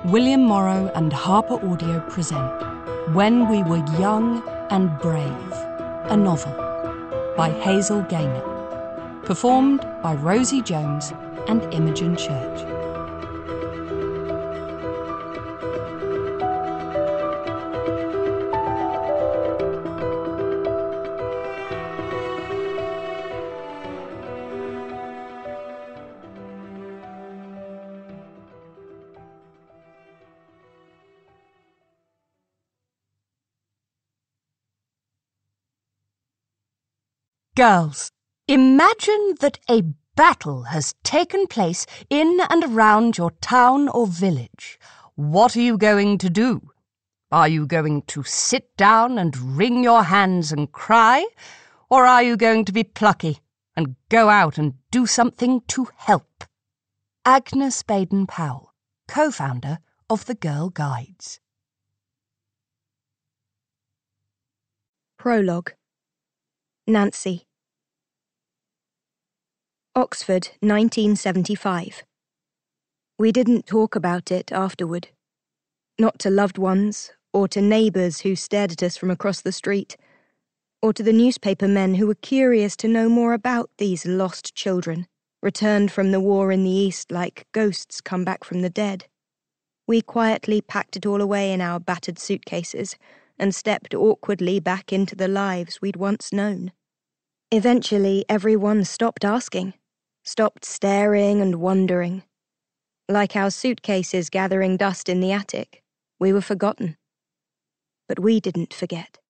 William Morrow and Harper Audio present When We Were Young and Brave, a novel by Hazel Gaynor, performed by Rosie Jones and Imogen Church. Girls, imagine that a battle has taken place in and around your town or village. What are you going to do? Are you going to sit down and wring your hands and cry? Or are you going to be plucky and go out and do something to help? Agnes Baden-Powell, co-founder of the Girl Guides. Prologue. Nancy. Oxford, 1975. We didn't talk about it afterward. Not to loved ones, or to neighbours who stared at us from across the street, or to the newspaper men who were curious to know more about these lost children, returned from the war in the East like ghosts come back from the dead. We quietly packed it all away in our battered suitcases and stepped awkwardly back into the lives we'd once known. Eventually, everyone stopped asking, stopped staring and wondering. Like our suitcases gathering dust in the attic, we were forgotten. But we didn't forget.